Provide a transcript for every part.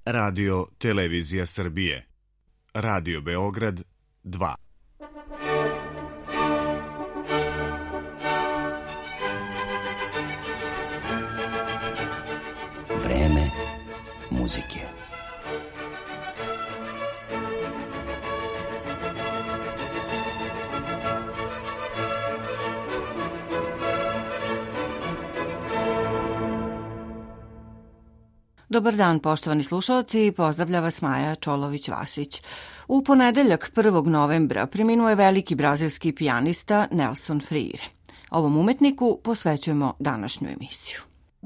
Radio Televizija Srbije. Radio Beograd 2. Vreme muzike. Dobar dan, poštovani slušalci, pozdravlja vas Maja Čolović-Vasić. U ponedeljak 1. novembra preminuo je veliki brazilski pijanista Nelson Freire. Ovom umetniku posvećujemo današnju emisiju.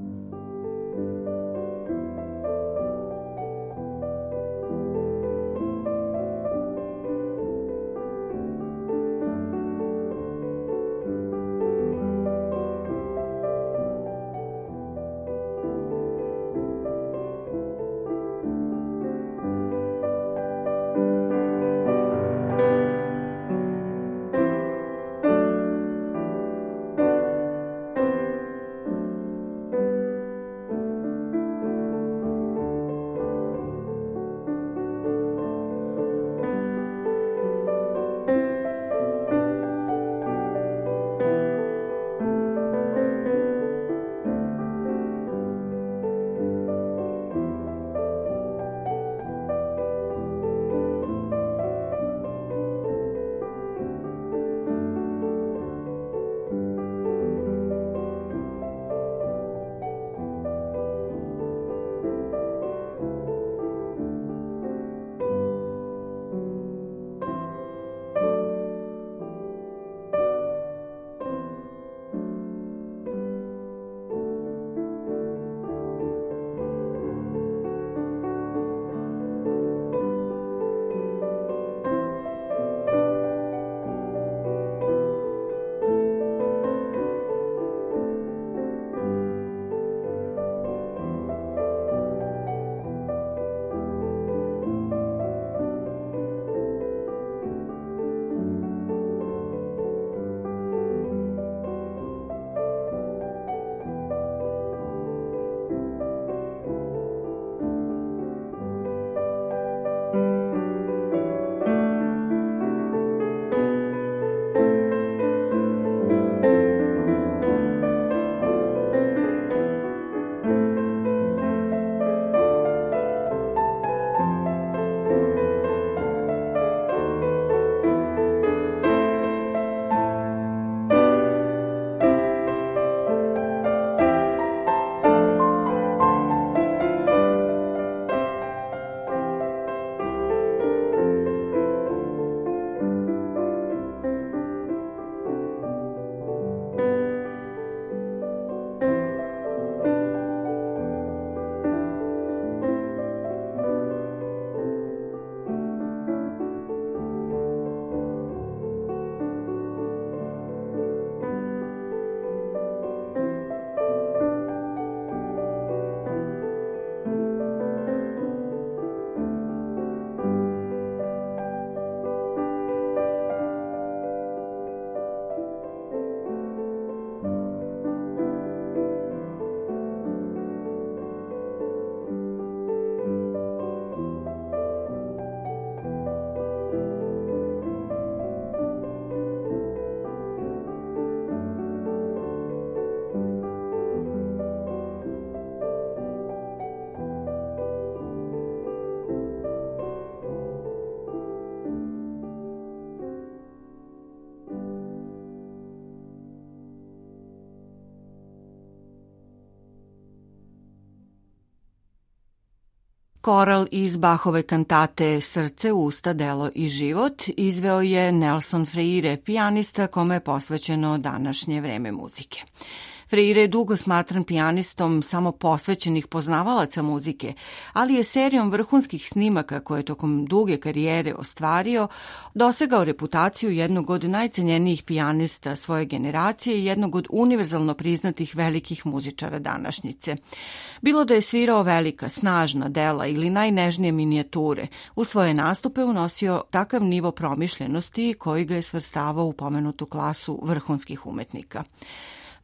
Koral iz Bachove kantate Srce, usta, delo i život izveo je Nelson Freire, pijanista kome je posvećeno današnje vreme muzike. Freire je dugo smatran pijanistom samo posvećenih poznavalaca muzike, ali je serijom vrhunskih snimaka koje je tokom duge karijere ostvario, dosegao reputaciju jednog od najcenjenijih pijanista svoje generacije i jednog od univerzalno priznatih velikih muzičara današnjice. Bilo da je svirao velika, snažna dela ili najnežnije minijature, u svoje nastupe unosio takav nivo promišljenosti koji ga je svrstavao u pomenutu klasu vrhunskih umetnika.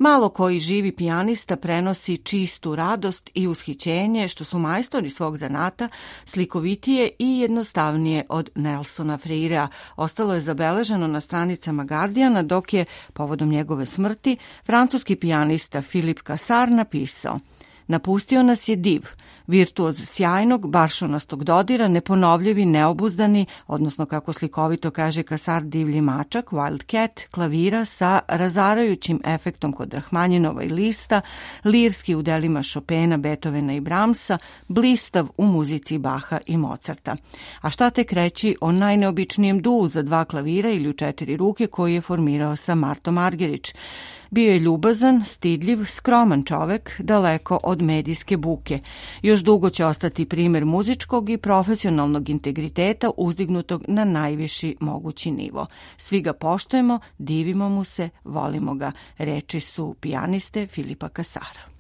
Malo koji živi pijanista prenosi čistu radost i ushićenje, što su majstori svog zanata slikovitije i jednostavnije od Nelsona Freirea. Ostalo je zabeleženo na stranicama Guardiana, dok je, povodom njegove smrti, francuski pijanista Philip Cassar napisao: napustio nas je div, virtuoz sjajnog, baršunastog dodira, neponovljivi, neobuzdani, odnosno kako slikovito kaže Cassar, divlji mačak, Wild Cat, klavira sa razarajućim efektom kod Rahmanjinova i Lista, lirski u delima Chopina, Beethovena i Brahmsa, blistav u muzici Baha i Mozarta. A šta tek reći o najneobičnijem duu za 2 klavira ili u 4 ruke koji je formirao sa Martom Argerich. Bio je ljubazan, stidljiv, skroman čovek, daleko od medijske buke. Još dugo će ostati primer muzičkog i profesionalnog integriteta uzdignutog na najviši mogući nivo. Svi ga poštujemo, divimo mu se, volimo ga. Reči su pijaniste Filipa Cassara.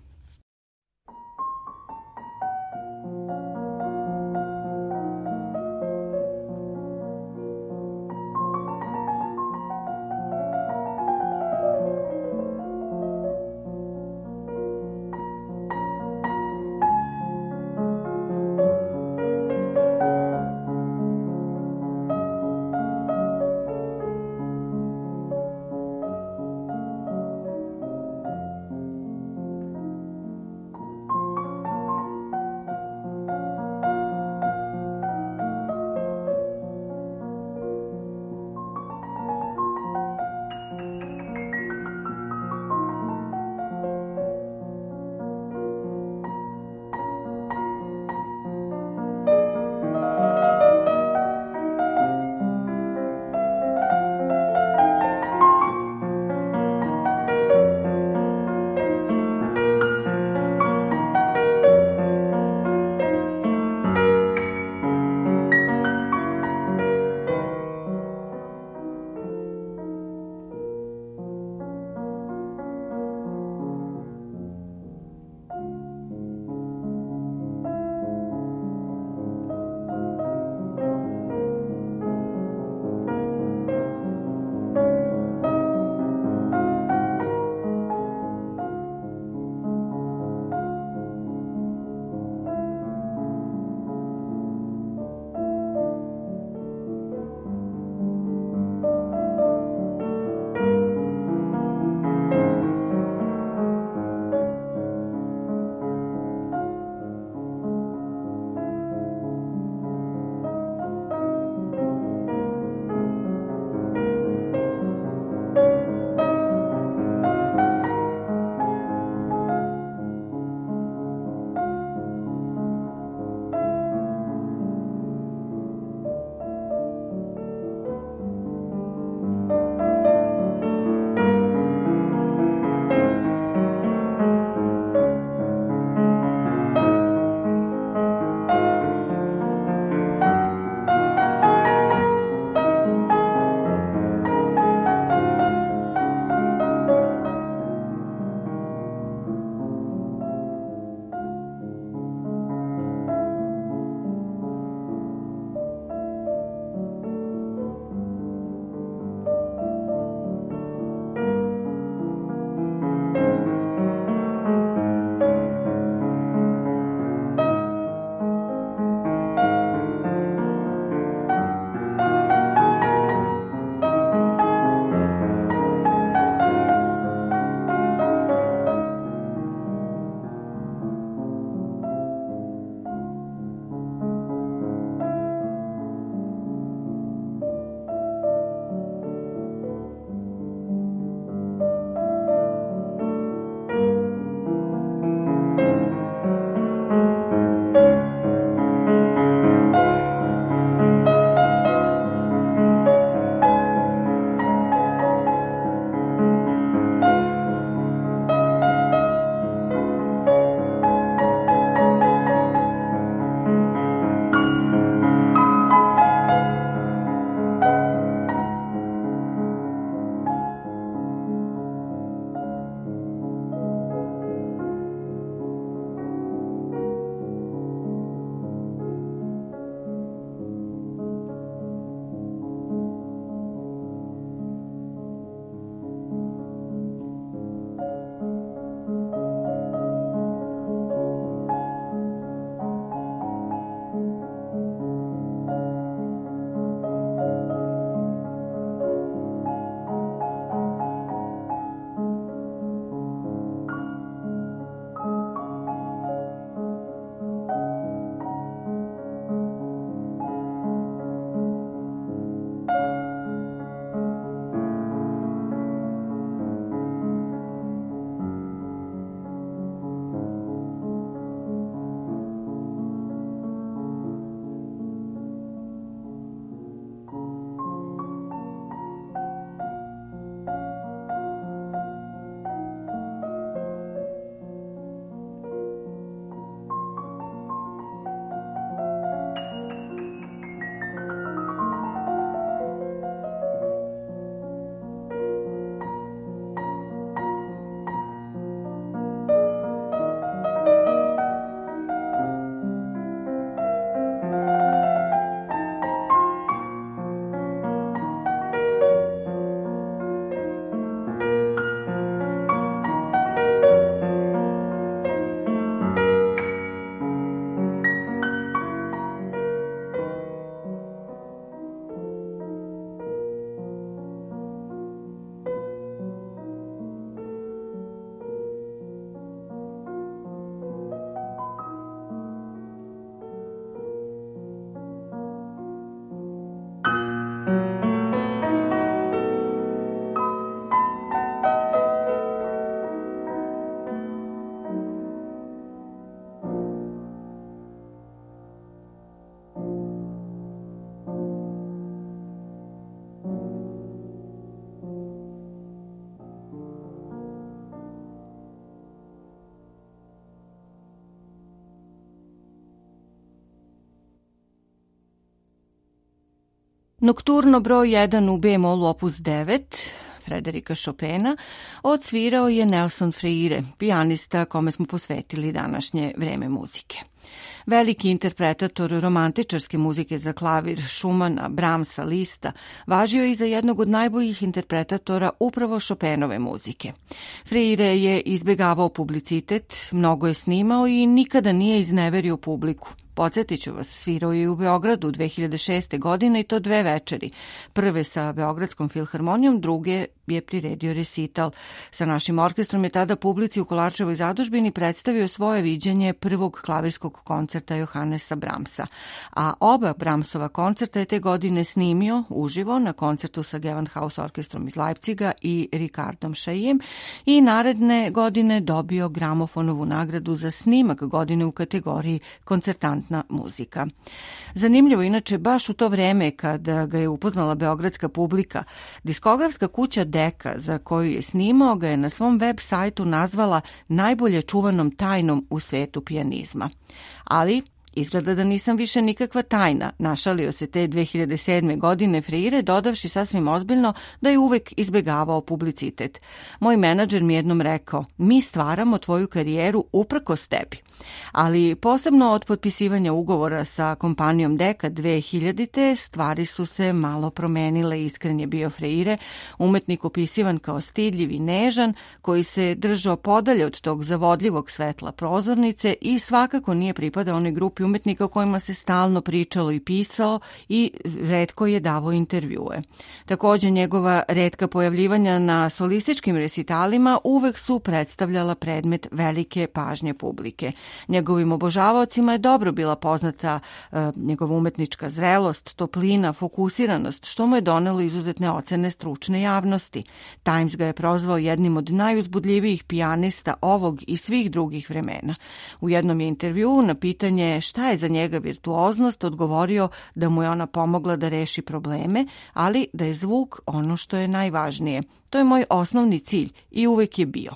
Nokturno broj 1 u B-molu opus 9 Frederika Chopina odsvirao je Nelson Freire, pijanista kome smo posvetili današnje vreme muzike. Veliki interpretator romantičarske muzike za klavir Schumana, Brahmsa, Lista važio je i za jednog od najboljih interpretatora upravo Chopinove muzike. Freire je izbegavao publicitet, mnogo je snimao i nikada nije izneverio publiku. Podsjetit ću vas, svirao je u Beogradu 2006. godine i to 2 večeri. Prve sa Beogradskom filharmonijom, druge je priredio resital. Sa našim orkestrom je tada publici u Kolarčevoj zadužbini predstavio svoje viđenje prvog klavirskog koncerta Johannesa Brahmsa. A oba Brahmsova koncerta je te godine snimio uživo na koncertu sa Gewandhaus orkestrom iz Leipciga i Ricardom Chaillet i naredne godine dobio gramofonovu nagradu za snimak godine u kategoriji koncertantna muzika. Zanimljivo, inače, baš u to vreme kada ga je upoznala beogradska publika, diskografska kuća Deka, za koju je snimao, ga je na svom web sajtu nazvala najbolje čuvanom tajnom u svetu pijanizma. Ali izgleda da nisam više nikakva tajna, našalio se te 2007. godine Freire, dodavši sasvim ozbiljno da je uvek izbegavao publicitet. Moj menadžer mi jednom rekao, mi stvaramo tvoju karijeru uprkos tebi. Ali posebno od potpisivanja ugovora sa kompanijom Deka 2000. stvari su se malo promenile, iskren je bio Freire, umetnik opisivan kao stidljiv i nežan, koji se držao podalje od tog zavodljivog svetla prozornice i svakako nije pripadao onoj grupi umetnika o kojima se stalno pričalo i pisao i retko je davao intervjue. Također njegova retka pojavljivanja na solističkim resitalima uvek su predstavljala predmet velike pažnje publike. Njegovim obožavaocima je dobro bila poznata njegova umetnička zrelost, toplina, fokusiranost, što mu je donelo izuzetne ocene stručne javnosti. Times ga je prozvao jednim od najuzbudljivijih pijanista ovog i svih drugih vremena. U jednom je intervjuu na pitanje šta je za njega virtuoznost odgovorio da mu je ona pomogla da reši probleme, ali da je zvuk ono što je najvažnije. To je moj osnovni cilj i uvek je bio.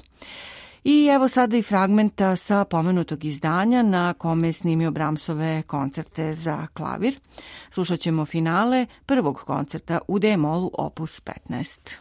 I evo sada i fragmenta sa pomenutog izdanja na kome je snimio Brahmsove koncerte za klavir. Slušat ćemo finale prvog koncerta u D-molu opus 15.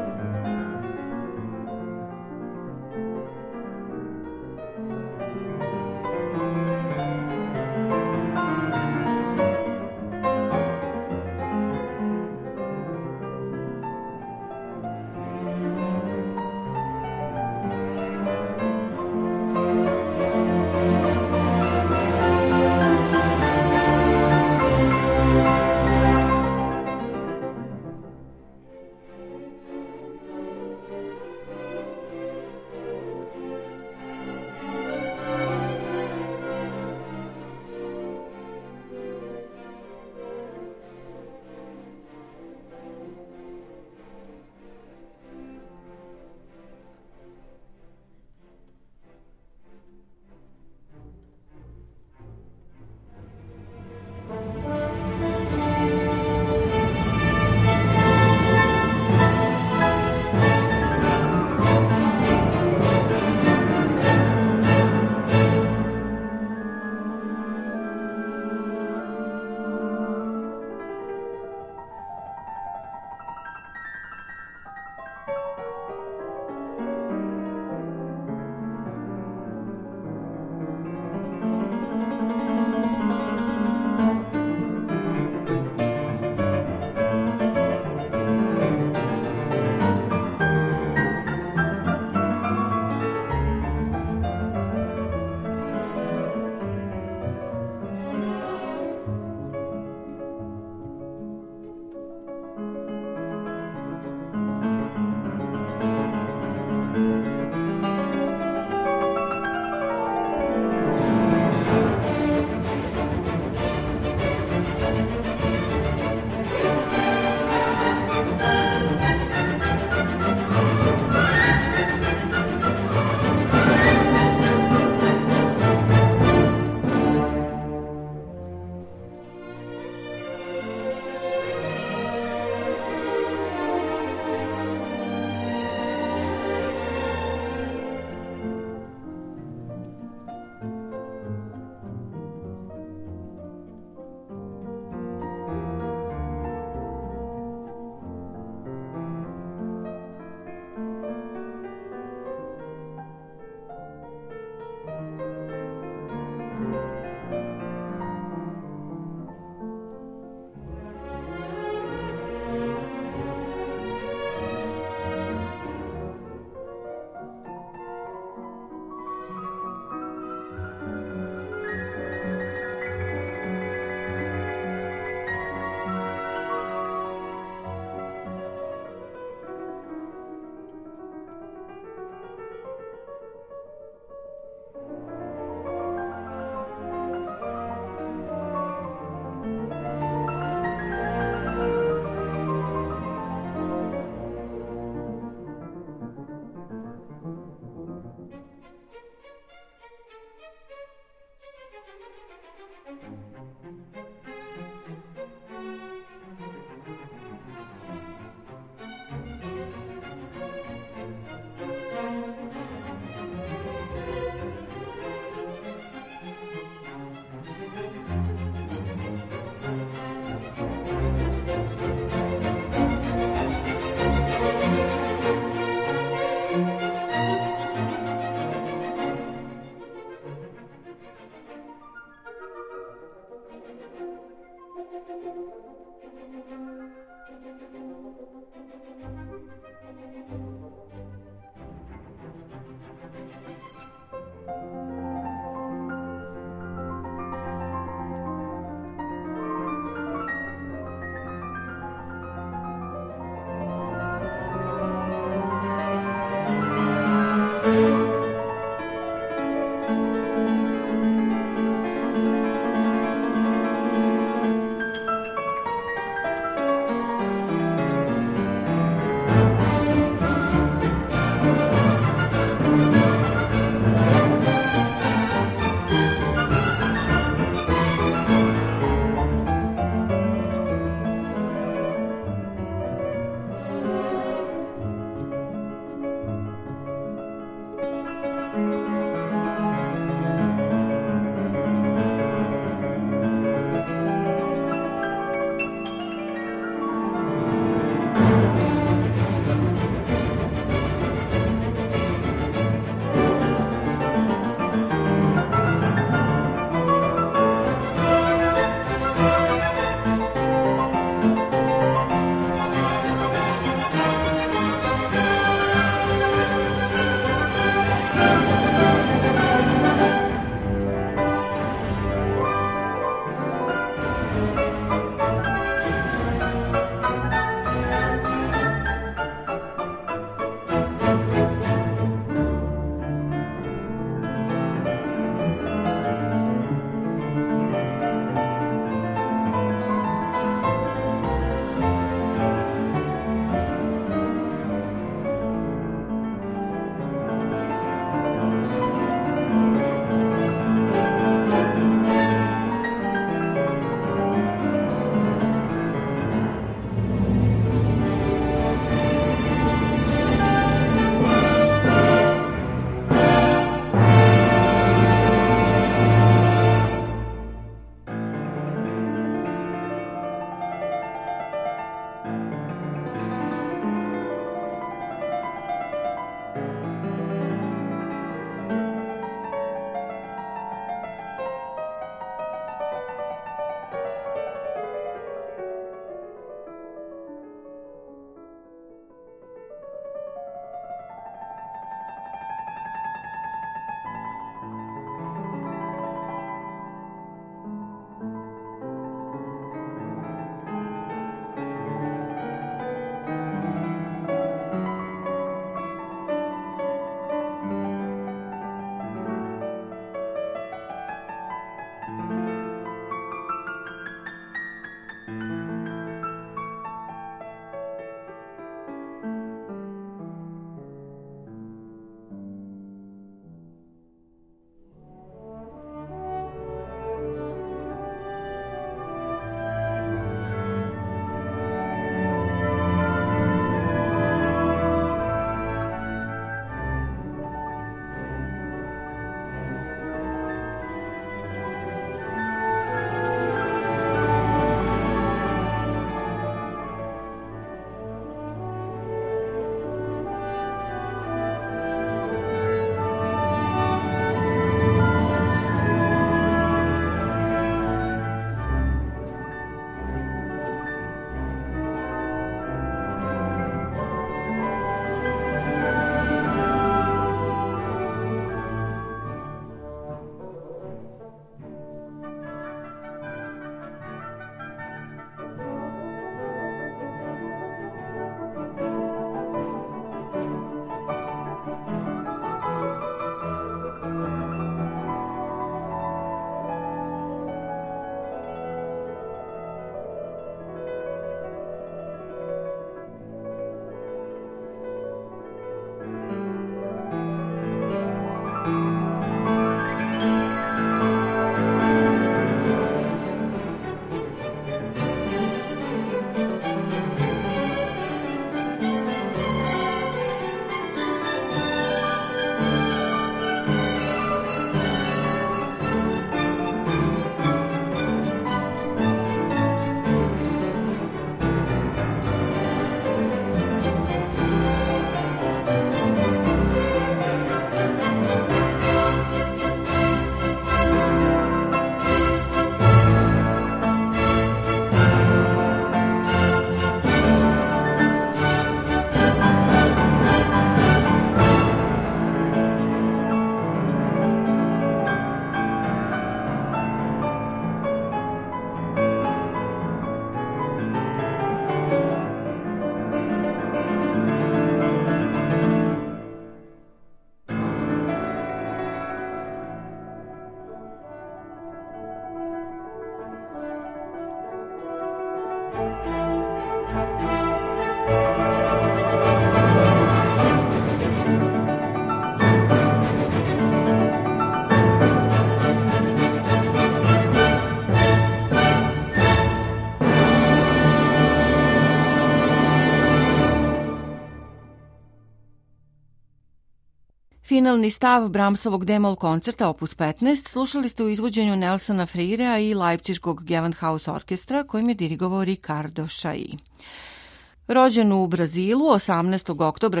Finalni stav Brahmsovog D-mol koncerta opus 15 slušali ste u izvođenju Nelsona Freirea i Leipziškog Gewandhaus orkestra kojim je dirigovao Ricardo Chailly. Rođen u Brazilu 18. oktobra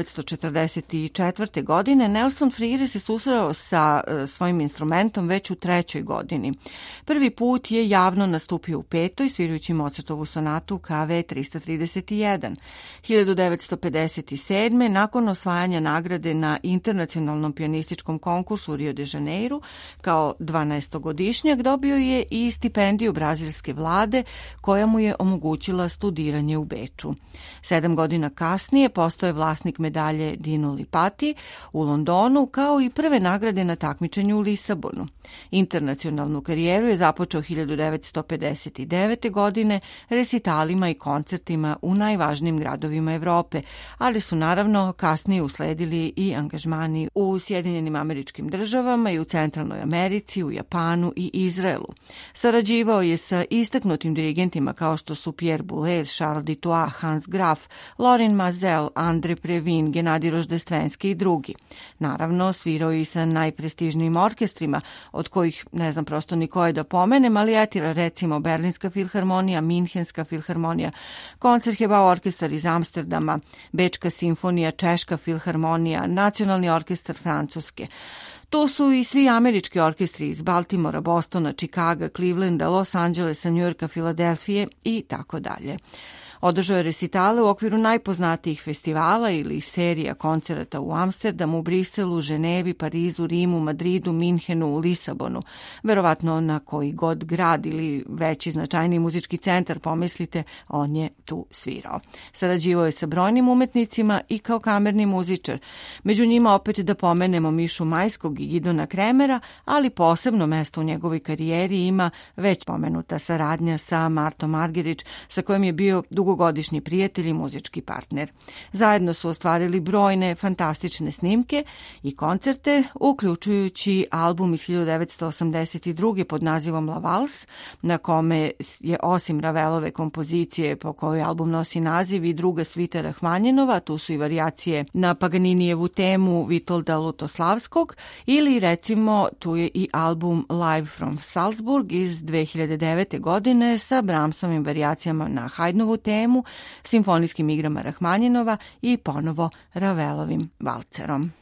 1944. godine, Nelson Freire se susreo sa svojim instrumentom već u 3. godini. Prvi put je javno nastupio u 5. svirajući Mozartovu sonatu KV 331. 1957. nakon osvajanja nagrade na internacionalnom pionističkom konkursu u Rio de Janeiru, kao 12-godišnjak dobio je i stipendiju brazilske vlade koja mu je omogućila studiranje u Beču. 7 godina kasnije postao je vlasnik medalje Dino Lipati u Londonu, kao i prve nagrade na takmičenju u Lisabonu. Internacionalnu karijeru je započeo 1959. godine resitalima i koncertima u najvažnijim gradovima Evrope, ali su naravno kasnije usledili i angažmani u Sjedinjenim Američkim Državama i u Centralnoj Americi, u Japanu i Izraelu. Sarađivao je sa istaknutim dirigentima kao što su Pierre Boulez, Charles Dutoit, Hans Graf, Lorin Maazel, Andre Previn, Genadij Roždestvenski i drugi. Naravno, svirao i sa najprestižnijim orkestrima, od kojih ne znam prosto ni koje da pomenem, ali recimo Berlinska filharmonija, Minhenska filharmonija, Koncertgebouw orkestar iz Amsterdama, Bečka simfonija, Češka filharmonija, Nacionalni orkestar Francuske. To su i svi američki orkestri iz Baltimora, Bostona, Čikaga, Clevelanda, Los Angelesa, Njujorka, Filadelfije i tako dalje. Održao je resitale u okviru najpoznatijih festivala ili serija koncerata u Amsterdamu, Briselu, Ženevi, Parizu, Rimu, Madridu, Minhenu, Lisabonu. Verovatno na koji god grad ili veći značajniji muzički centar pomislite, on je tu svirao. Sarađivao je sa brojnim umetnicima i kao kamerni muzičar. Među njima opet da pomenemo Mišu Majskog i Gidona Kremera, ali posebno mesto u njegovoj karijeri ima već pomenuta saradnja sa Martom Argerich, sa kojom je bio dugogodišnji prijatelj i muzički partner. Zajedno su ostvarili brojne fantastične snimke i koncerte, uključujući album iz 1982. pod nazivom La Valse, na kome je osim Ravelove kompozicije po kojoj album nosi naziv i druga svita Rahmanjinova, tu su i varijacije na Paganinijevu temu Vitolda Lutoslavskog, ili recimo tu je i album Live from Salzburg iz 2009. godine sa Brahmsovim varijacijama na Haydnovu temu, simfonijskim igrama Rahmanjinova i ponovo Ravelovim valcerom.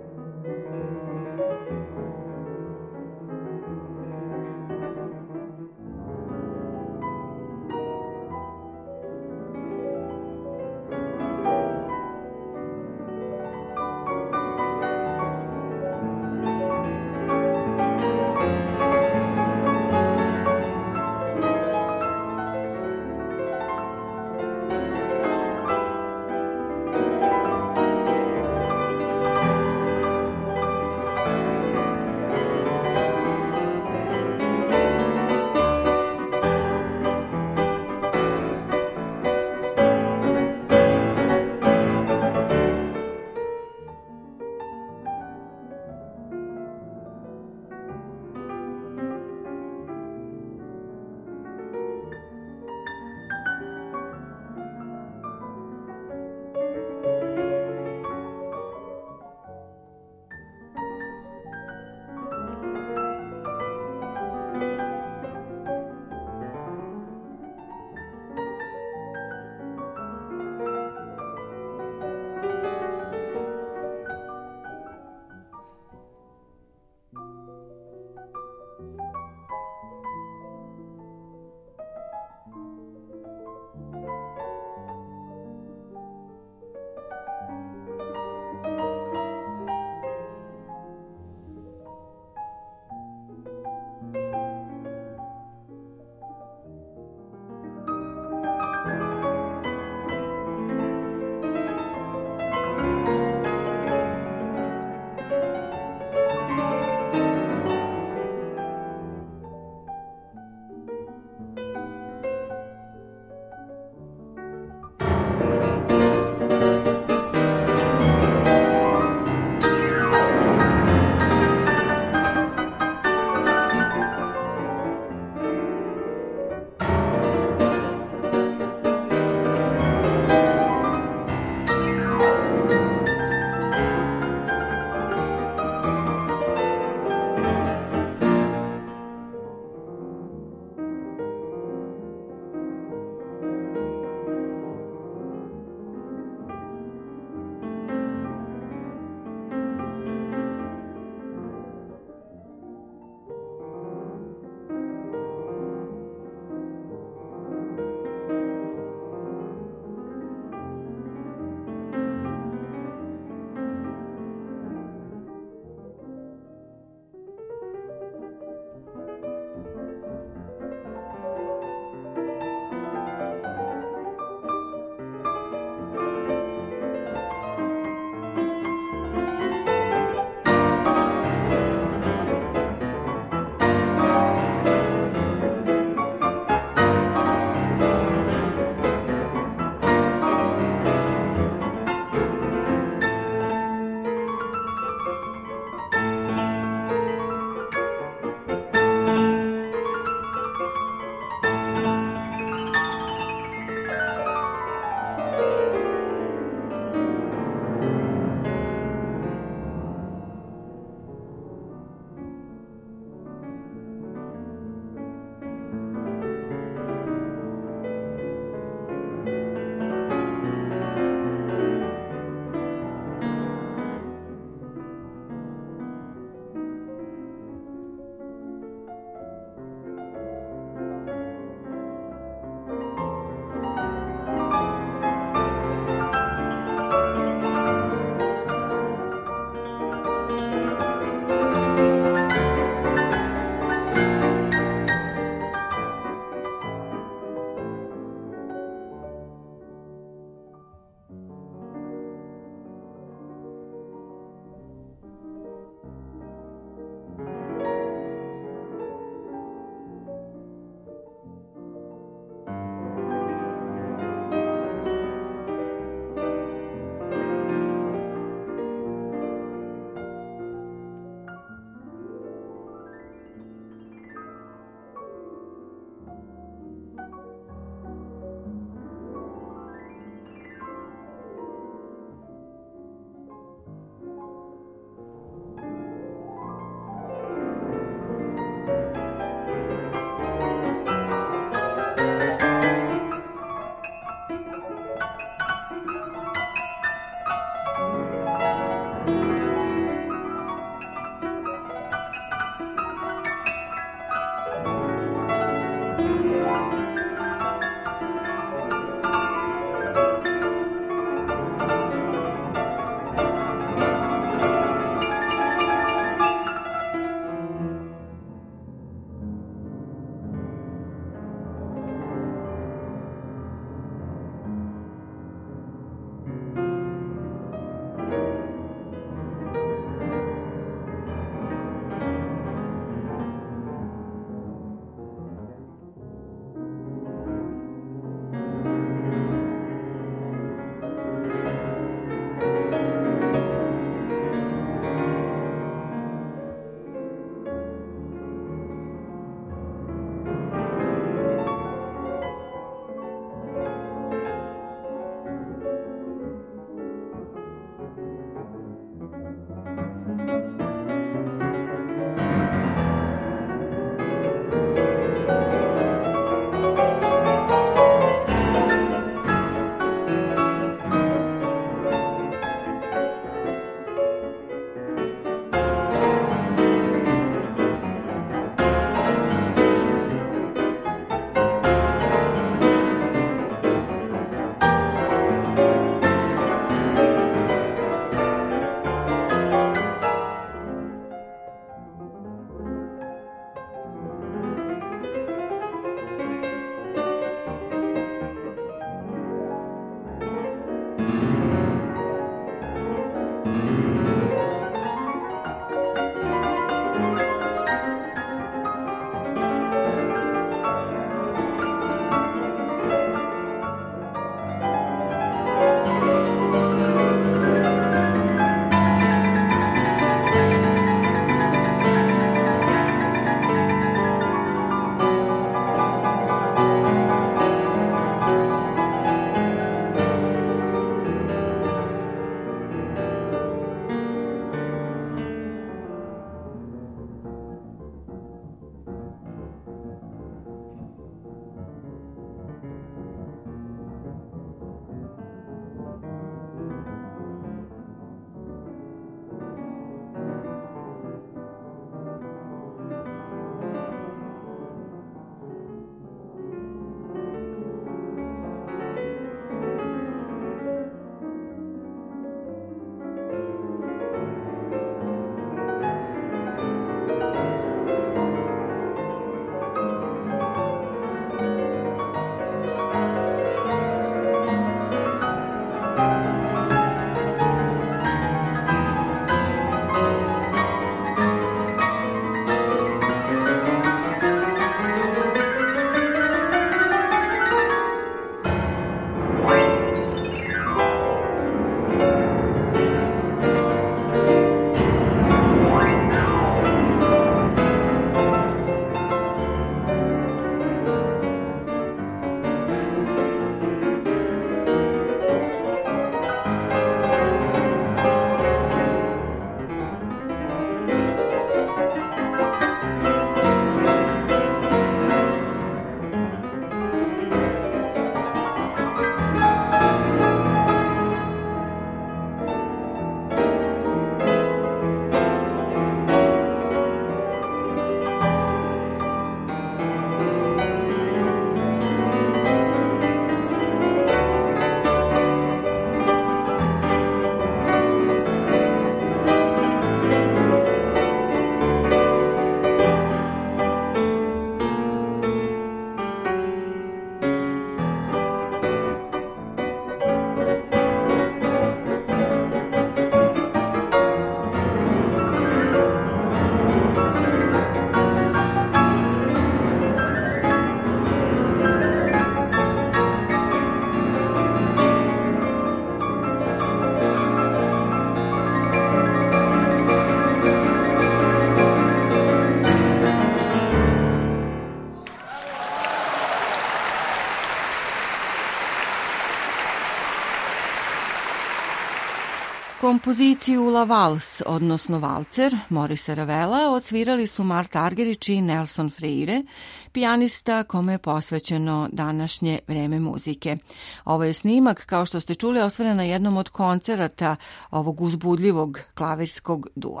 Kompoziciju La Vals, odnosno Valcer, Morisa Ravela, odsvirali su Marta Argerich i Nelson Freire, pijanista kome je posvećeno današnje vreme muzike. Ovo je snimak, kao što ste čuli, ostvaren na jednom od koncerata ovog uzbudljivog klavirskog dua.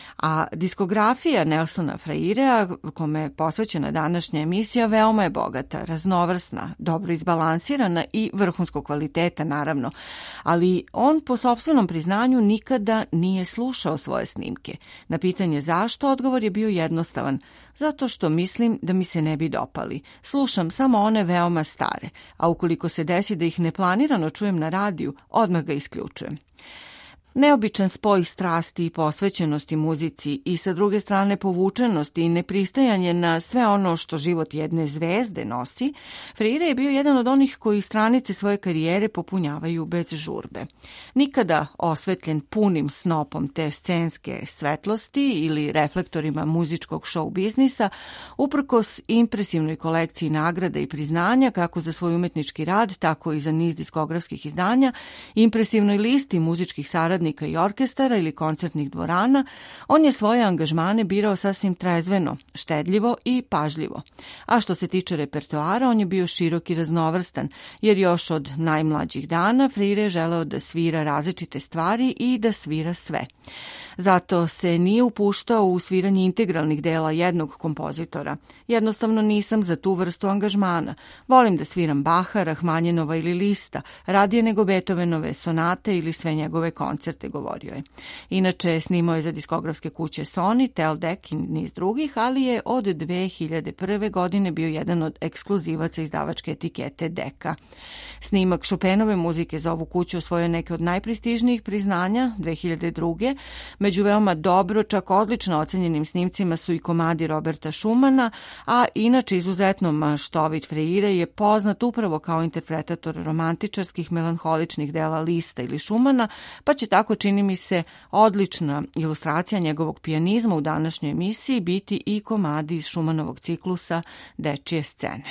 A diskografija Nelsona Freirea, kome je posvećena današnja emisija, veoma je bogata, raznovrsna, dobro izbalansirana i vrhunskog kvaliteta, naravno. Ali on po sopstvenom priznanju nikada nije slušao svoje snimke. Na pitanje zašto, odgovor je bio jednostavan. Zato što mislim da mi se ne bi dopali. Slušam samo one veoma stare, a ukoliko se desi da ih neplanirano čujem na radiju, odmah ga isključujem. Neobičan spoj strasti i posvećenosti muzici i sa druge strane povučenosti i nepristajanje na sve ono što život jedne zvezde nosi, Freire je bio jedan od onih koji stranice svoje karijere popunjavaju bez žurbe. Nikada osvetljen punim snopom te scenske svetlosti ili reflektorima muzičkog show biznisa, uprkos impresivnoj kolekciji nagrada i priznanja kako za svoj umetnički rad, tako i za niz diskografskih izdanja, impresivnoj listi muzičkih saradnika i orkestara ili koncertnih dvorana, on je svoje angažmane birao sasvim trezveno, štedljivo i pažljivo. A što se tiče repertoara, on je bio širok i raznovrstan, jer još od najmlađih dana Freire je želeo da svira različite stvari i da svira sve. Zato se nije upuštao u sviranje integralnih dela jednog kompozitora. Jednostavno nisam za tu vrstu angažmana. Volim da sviram Baha, Rahmanjinova ili Lista, radije nego Beethovenove sonate ili sve njegove koncerte, govorio je. Inače, snimao je za diskografske kuće Sony, Tel Dec i niz drugih, ali je od 2001. godine bio jedan od ekskluzivaca izdavačke etikete Deka. Snimak Chopinove muzike za ovu kuću osvojio je neke od najprestižnijih priznanja 2002. Među veoma dobro, čak odlično ocenjenim snimcima su i komadi Roberta Schumana, a inače izuzetno maštovit Freire je poznat upravo kao interpretator romantičarskih melanholičnih dela Lista ili Schumana, pa će tako, čini mi se, odlična ilustracija njegovog pijanizma u današnjoj emisiji biti i komadi iz Schumannovog ciklusa Dečije scene.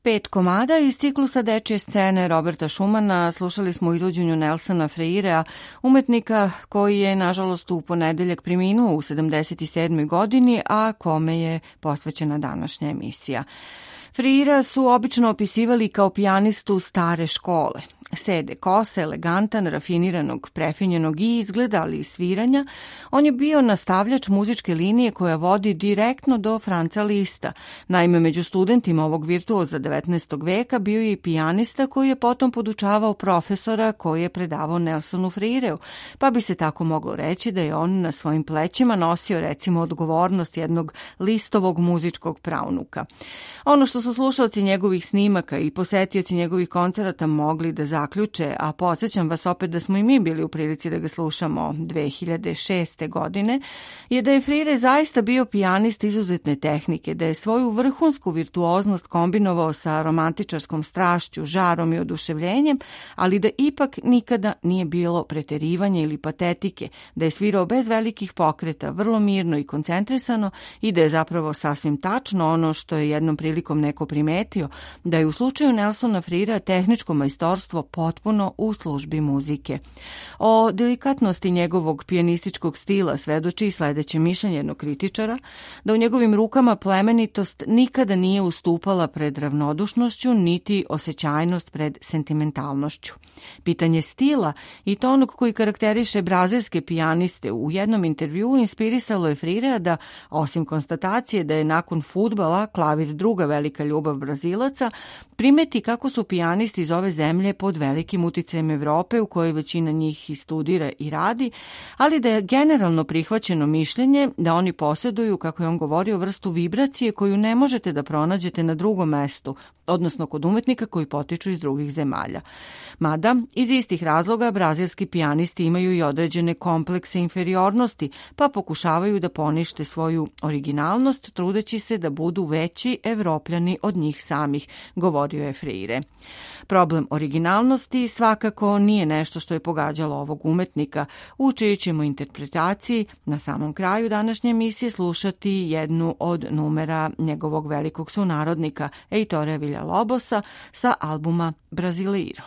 5 komada iz ciklusa dečje scene Roberta Schumana slušali smo u izvođenju Nelsona Freirea, umetnika koji je, nažalost, u ponedeljak preminuo u 77. godini, a kome je posvećena današnja emisija. Freira su obično opisivali kao pijanistu stare škole. Sede kose, elegantan, rafiniranog, prefinjenog i izgleda, ali i sviranja, on je bio nastavljač muzičke linije koja vodi direktno do Franca Lista. Naime, među studentima ovog virtuoza 19. veka bio je i pijanista koji je potom podučavao profesora koji je predavao Nelsonu Freireu, pa bi se tako moglo reći da je on na svojim plećima nosio, recimo, odgovornost jednog Listovog muzičkog praunuka. Ono što su slušalci njegovih snimaka i posetioci njegovih koncerata mogli da zaključe, a podsjećam vas opet da smo i mi bili u prilici da ga slušamo 2006. godine, je da je Freire zaista bio pijanist izuzetne tehnike, da je svoju vrhunsku virtuoznost kombinovao sa romantičarskom strašću, žarom i oduševljenjem, ali da ipak nikada nije bilo preterivanja ili patetike, da je svirao bez velikih pokreta, vrlo mirno i koncentrisano i da je zapravo sasvim tačno ono što je jednom prilikom neko primetio, da je u slučaju Nelsona Freirea tehničko majstorstvo potpuno u službi muzike. O delikatnosti njegovog pijanističkog stila svedoči sledeće mišljenje jednog kritičara, da u njegovim rukama plemenitost nikada nije ustupala pred ravnodušnošću, niti osjećajnost pred sentimentalnošću. Pitanje stila i to onog koji karakteriše brazilske pijaniste u jednom intervjuu inspirisalo je Freirea da, osim konstatacije da je nakon fudbala klavir druga velika ljubav Brazilaca, primeti kako su pijanisti iz ove zemlje pod velikim uticajem Evrope u kojoj većina njih i studira i radi, ali da je generalno prihvaćeno mišljenje da oni posjeduju, kako je on govorio, vrstu vibracije koju ne možete da pronađete na drugom mestu, odnosno kod umetnika koji potiču iz drugih zemalja. Mada, iz istih razloga, brazilski pijanisti imaju i određene komplekse inferiornosti, pa pokušavaju da ponište svoju originalnost, trudeći se da budu veći Evropljani od njih samih, govorio je Freire. Problem originalnosti svakako nije nešto što je pogađalo ovog umetnika, u čijoj ćemo interpretaciji na samom kraju današnje emisije slušati jednu od numera njegovog velikog sunarodnika, Heitora Villa-Lobosa, sa albuma Brasileiro.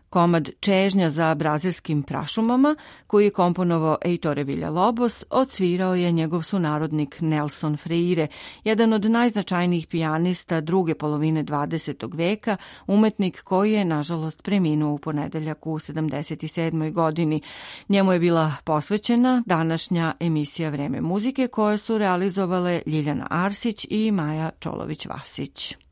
Komad Čežnja za brazilskim prašumama, koji je komponovao Heitor Villa-Lobos, odsvirao je njegov sunarodnik Nelson Freire, jedan od najznačajnijih pijanista druge polovine 20. veka, umetnik koji je, nažalost, preminuo u ponedeljak u 77. godini. Njemu je bila posvećena današnja emisija Vreme muzike, koje su realizovale Ljiljana Arsić i Maja Čolović-Vasić.